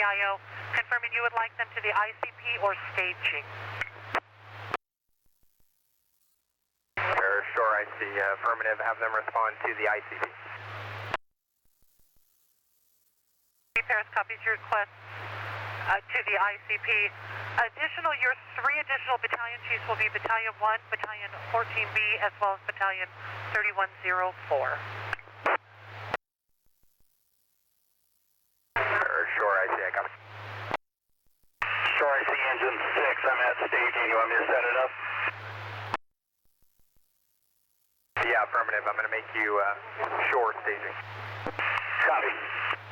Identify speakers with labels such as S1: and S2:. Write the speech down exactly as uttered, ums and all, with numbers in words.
S1: I O, confirming you would like them to the I C P or staging.
S2: Sure, sure, I see. Uh, affirmative, have them respond to the I C P.
S1: Paris copies your request uh, to the I C P. Additional, your three additional battalion chiefs will be Battalion one, Battalion fourteen B, as well as Battalion thirty-one oh four.
S2: Sure, sure, I see, I copy.
S3: Sure, I see engine six, I'm at staging, you want me to set it up?
S2: Yeah, affirmative, I'm going to make you uh, shore staging.
S3: Copy.